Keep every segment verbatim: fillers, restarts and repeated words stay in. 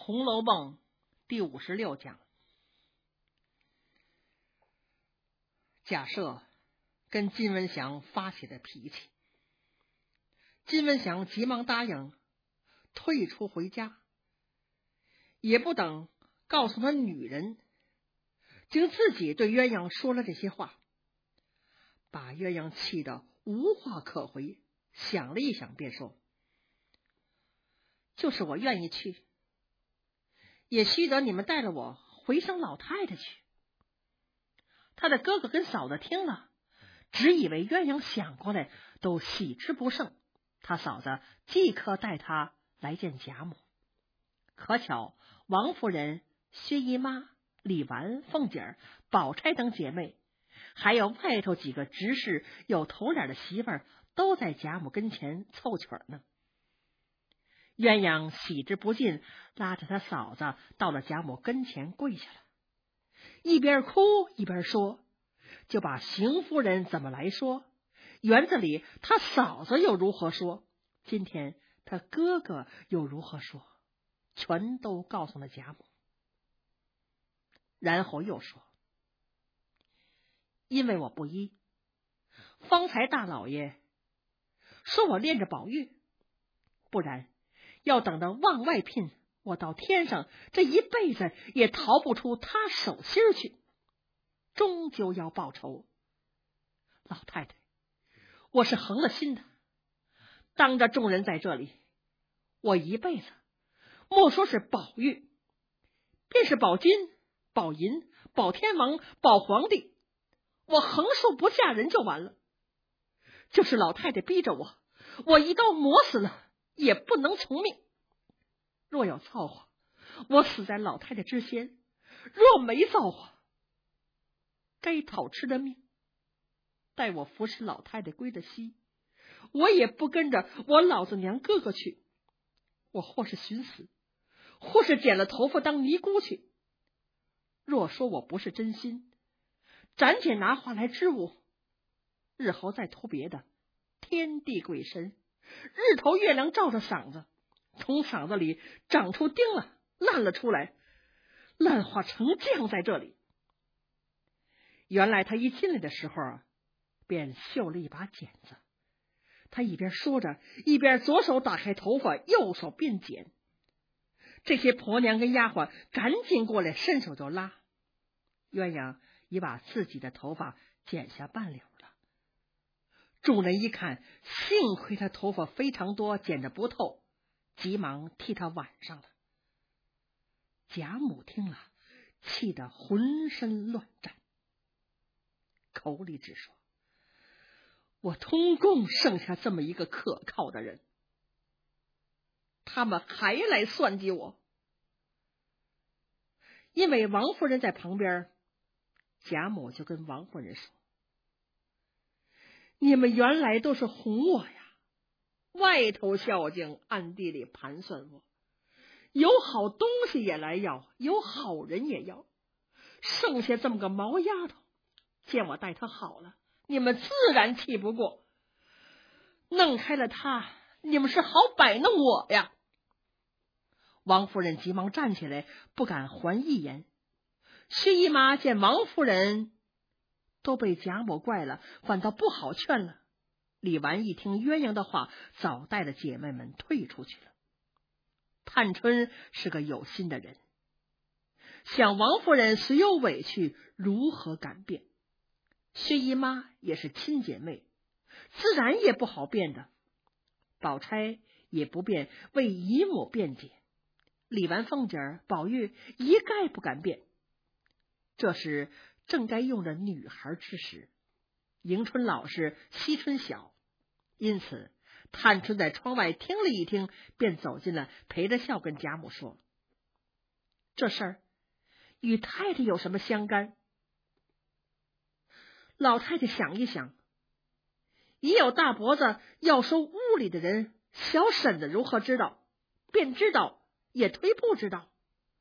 红楼梦》第五十六讲。假设跟金文祥发起的脾气，金文祥急忙答应退出回家，也不等告诉他女人，竟自己对鸳鸯说了这些话，把鸳鸯气得无话可回。想了一想便说，就是我愿意去，也须得你们带了我回生老太太去。他的哥哥跟嫂子听了，只以为鸳鸯想过来，都喜之不胜。他嫂子即刻带他来见贾母。可巧王夫人、薛姨妈、李纨、凤姐儿、宝钗等姐妹，还有外头几个执事有头脸的媳妇儿，都在贾母跟前凑曲儿呢。鸳鸯喜之不尽，拉着他嫂子到了贾母跟前跪下了，一边哭一边说，就把邢夫人怎么来说，园子里他嫂子又如何说，今天他哥哥又如何说，全都告诉了贾母。然后又说，因为我不依，方才大老爷说我恋着宝玉，不然要等到往外聘，我到天上这一辈子也逃不出他手心去，终究要报仇。老太太，我是横了心的，当着众人在这里，我一辈子莫说是宝玉，便是宝金、宝银、宝天王、宝皇帝，我横竖不嫁人就完了。就是老太太逼着我，我一刀磨死了也不能从命。若有造化，我死在老太太之先；若没造化，该讨吃的命。待我服侍老太太归了西，我也不跟着我老子娘哥哥去。我或是寻死，或是剪了头发当尼姑去。若说我不是真心，暂且拿话来支吾，日后再图别的，天地鬼神，日头月亮照着嗓子，从嗓子里长出钉了，烂了出来，烂化成酱在这里。原来他一进来的时候啊，便绣了一把剪子。他一边说着，一边左手打开头发，右手便剪。这些婆娘跟丫鬟赶紧过来，伸手就拉。鸳鸯已把自己的头发剪下半绺了。众人一看，幸亏他头发非常多，剪得不透，急忙替他挽上了。贾母听了，气得浑身乱颤，口里只说，我通共剩下这么一个可靠的人，他们还来算计我。因为王夫人在旁边，贾母就跟王夫人说，你们原来都是哄我呀，外头孝敬，暗地里盘算我，有好东西也来要，有好人也要，剩下这么个毛丫头，见我待她好了，你们自然气不过，弄开了她，你们是好摆弄我呀。王夫人急忙站起来，不敢还一言。薛姨妈见王夫人都被贾母怪了，反倒不好劝了。李纨一听鸳鸯的话，早带着姐妹们退出去了。探春是个有心的人，想王夫人虽有委屈，如何敢辩？薛姨妈也是亲姐妹，自然也不好辩的。宝钗也不便为姨母辩解，李纨、凤姐儿、宝玉一概不敢辩。这时正该用着女孩之时，迎春老实，惜春小，因此探春在窗外听了一听，便走进来，陪着笑跟贾母说，这事儿与太太有什么相干？老太太想一想，已有大脖子要收屋里的人，小婶子如何知道？便知道也忒不知道。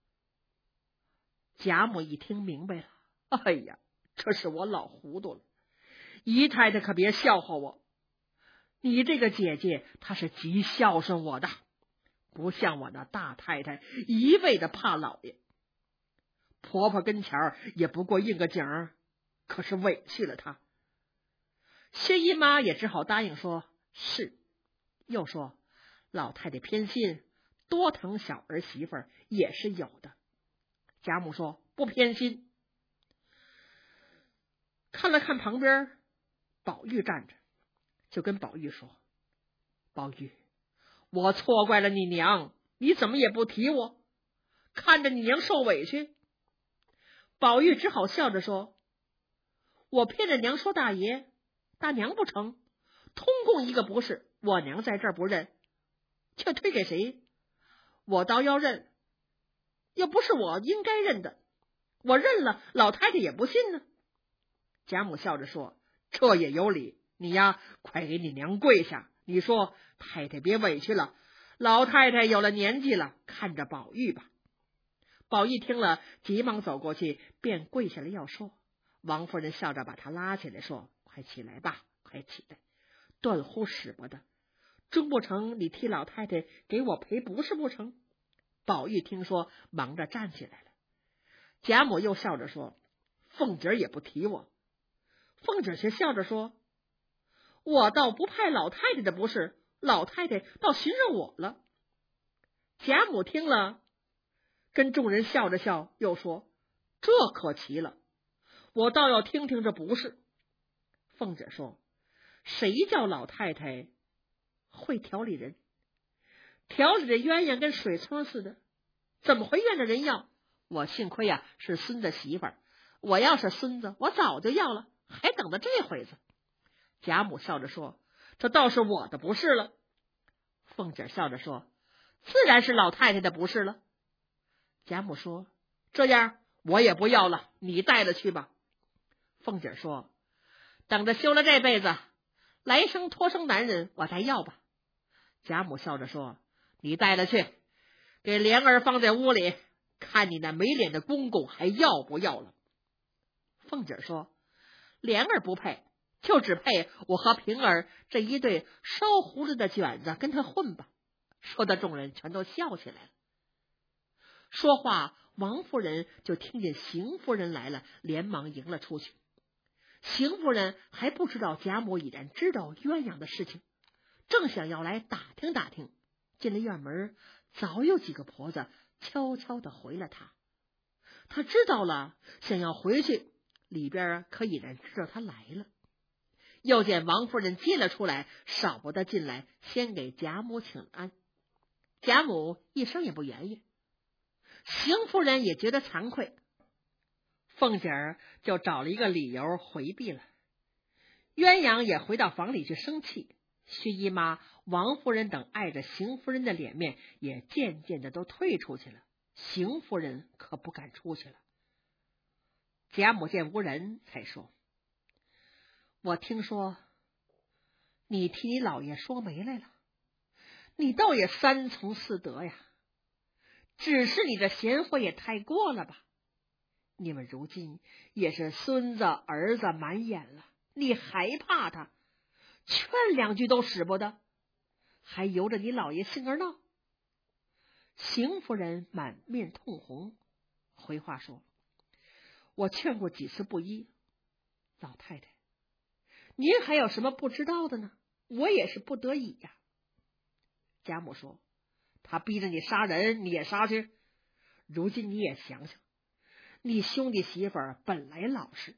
贾母一听明白了，哎呀，这是我老糊涂了，姨太太可别笑话我，你这个姐姐她是极孝顺我的， 不像我那大太太一味的怕老爷。婆婆跟前儿也不过应个景儿，可是委屈了她。薛姨妈也只好答应说是，又说老太太偏心，多疼小儿媳妇儿也是有的。贾母说不偏心。看了看旁边宝玉站着，就跟宝玉说，宝玉，我错怪了你娘，你怎么也不提我，看着你娘受委屈。宝玉只好笑着说，我骗着娘说大爷，大娘不成，通共一个不是，我娘在这儿不认，却推给谁？我倒要认，又不是我应该认的，我认了，老太太也不信呢。贾母笑着说，这也有理，你呀，快给你娘跪下，你说太太别委屈了，老太太有了年纪了，看着宝玉吧。宝玉听了，急忙走过去，便跪下来要说。王夫人笑着把他拉起来说，快起来吧，快起来，断乎使不得，终不成你替老太太给我赔不是不成？宝玉听说，忙着站起来了。贾母又笑着说，凤姐也不提我。凤姐却笑着说，我倒不派老太太的不是，老太太倒寻着我了。贾母听了，跟众人笑着笑，又说，这可奇了，我倒要听听这不是。凤姐说，谁叫老太太会调理人，调理的鸳鸯跟水葱似的，怎么会怨着人要？我幸亏呀、啊、是孙子媳妇儿，我要是孙子，我早就要了，还等到这回子。贾母笑着说，这倒是我的不是了。凤姐笑着说，自然是老太太的不是了。贾母说，这样我也不要了，你带了去吧。凤姐说，等着休了这辈子，来生托生男人我再要吧。贾母笑着说，你带了去，给莲儿放在屋里，看你那没脸的公公还要不要了。凤姐说，莲儿不配，就只配我和平儿这一对烧糊了的卷子跟他混吧。说的众人全都笑起来了。说话，王夫人就听见邢夫人来了，连忙迎了出去。邢夫人还不知道贾母已然知道鸳鸯的事情，正想要来打听打听，进了院门，早有几个婆子悄悄的回了她。她知道了，想要回去，里边可已然知道她来了。又见王夫人接了出来，少不得进来先给贾母请安。贾母一声也不言语，邢夫人也觉得惭愧，凤姐儿就找了一个理由回避了。鸳鸯也回到房里去生气，薛姨妈、王夫人等碍着邢夫人的脸面，也渐渐的都退出去了。邢夫人可不敢出去了。贾母见无人，才说，我听说你替你老爷说媒来了，你倒也三从四德呀，只是你这贤惠也太过了吧。你们如今也是孙子儿子满眼了，你还怕他，劝两句都使不得，还由着你老爷性儿闹。邢夫人满面通红，回话说，我劝过几次不依，老太太您还有什么不知道的呢？我也是不得已呀。贾母说，他逼着你杀人你也杀去，如今你也想想，你兄弟媳妇儿本来老实，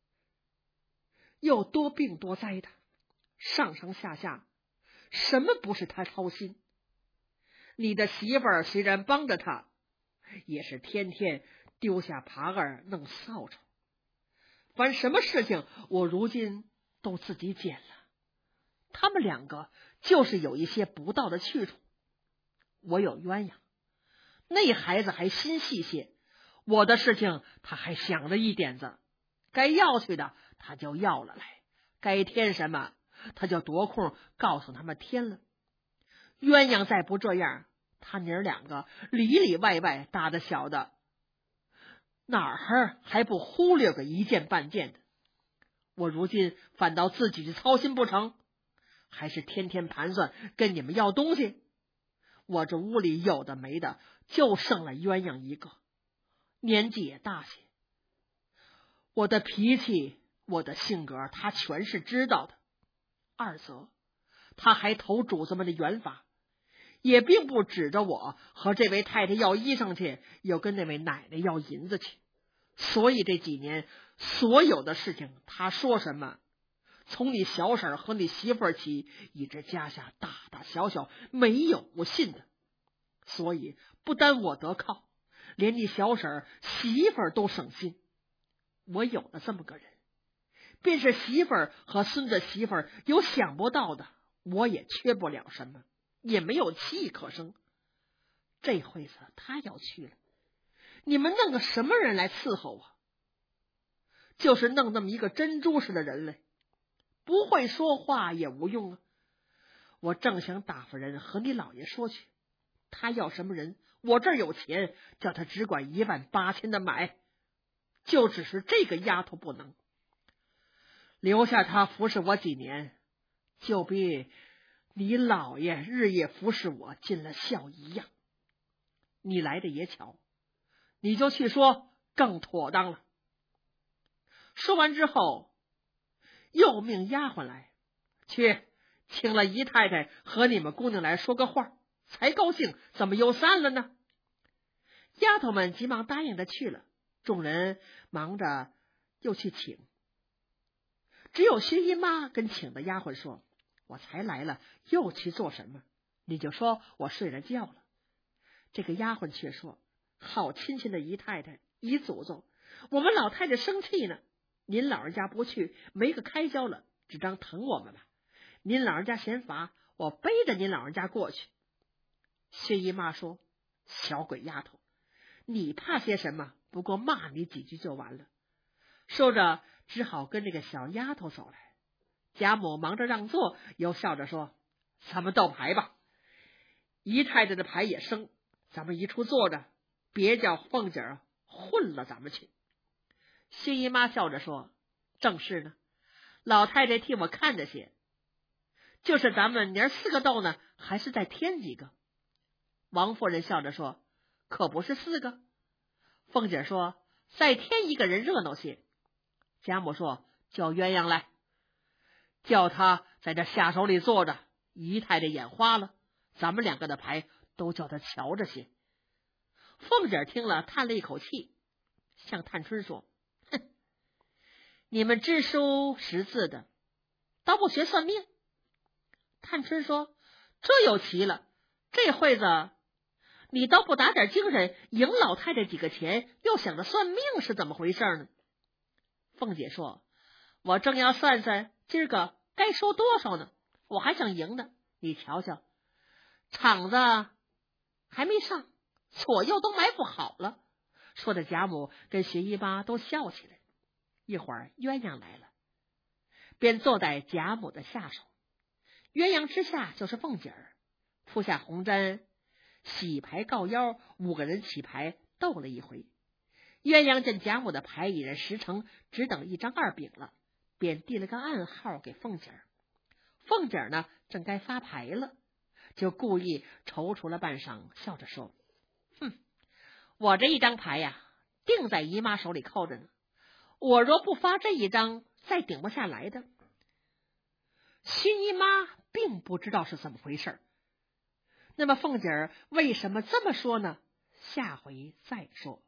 又多病多灾的，上上下下什么不是他操心？你的媳妇儿虽然帮着他，也是天天丢下耙儿弄扫帚，凡什么事情我如今都自己捡了。他们两个就是有一些不到的去处。我有鸳鸯，那孩子还心细些，我的事情他还想了一点子，该要去的他就要了来，该添什么他就夺空告诉他们添了。鸳鸯再不这样，他娘儿两个里里外外大的小的，哪儿还不忽略个一件半件的？我如今反倒自己去操心不成，还是天天盘算跟你们要东西？ 我这屋里有的没的，就剩了鸳鸯一个，年纪也大些。我的脾气，我的性格，他全是知道的。二则，他还投主子们的缘法，也并不指着我和这位太太要衣裳去，又跟那位奶奶要银子去。所以这几年所有的事情，他说什么，从你小婶和你媳妇儿起，一直家下大大小小，没有不信的。所以不单我得靠，连你小婶媳妇儿都省心。我有了这么个人，便是媳妇儿和孙子媳妇儿有想不到的，我也缺不了什么，也没有气可生。这会子他要去了，你们弄个什么人来伺候啊？就是弄那么一个珍珠似的人来，不会说话也无用啊。我正想打发人和你老爷说去，他要什么人，我这儿有钱，叫他只管一万八千的买，就只是这个丫头不能。留下他服侍我几年，就比你老爷日夜服侍我尽了孝一样。你来的也巧，你就去说更妥当了。说完之后，又命丫鬟来，去请了姨太太和你们姑娘来说个话，才高兴，怎么又散了呢？丫头们急忙答应着去了，众人忙着又去请。只有薛姨妈跟请的丫鬟说，我才来了，又去做什么？你就说我睡了觉了。这个丫鬟却说，好亲亲的姨太太姨祖宗，我们老太太生气呢，您老人家不去，没个开销了，只当疼我们吧。您老人家嫌乏，我背着您老人家过去。薛姨妈说，小鬼丫头，你怕些什么？不过骂你几句就完了。说着只好跟这个小丫头走来。贾母忙着让座，又笑着说，咱们斗牌吧，姨太太的牌也生，咱们一处坐着，别叫凤姐儿混了咱们去。薛姨妈笑着说，正是呢，老太太替我看着些，就是咱们娘四个斗呢，还是再添几个？王夫人笑着说，可不是四个。凤姐说，再添一个人热闹些。贾母说，叫鸳鸯来，叫他在这下手里坐着，姨太太眼花了，咱们两个的牌都叫他瞧着些。凤姐听了叹了一口气，向探春说，哼，你们知书识字的，倒不学算命。探春说，这又奇了，这会子你倒不打点精神，赢老太太几个钱，又想着算命是怎么回事呢？凤姐说，我正要算算今儿个该收多少呢，我还想赢呢。你瞧瞧，场子还没上，左右都埋伏好了。说的贾母跟薛姨妈都笑起来。一会儿鸳鸯来了，便坐在贾母的下手，鸳鸯之下就是凤姐儿，铺下红毡，洗牌告腰，五个人起牌斗了一回。鸳鸯见贾母的牌已然十成，只等一张二饼了，便递了个暗号给凤姐儿。凤姐儿呢，正该发牌了，就故意踌躇了半晌，笑着说，哼，我这一张牌呀，定在姨妈手里扣着呢，我若不发这一张，再顶不下来的。薛姨妈并不知道是怎么回事，那么凤姐儿为什么这么说呢？下回再说。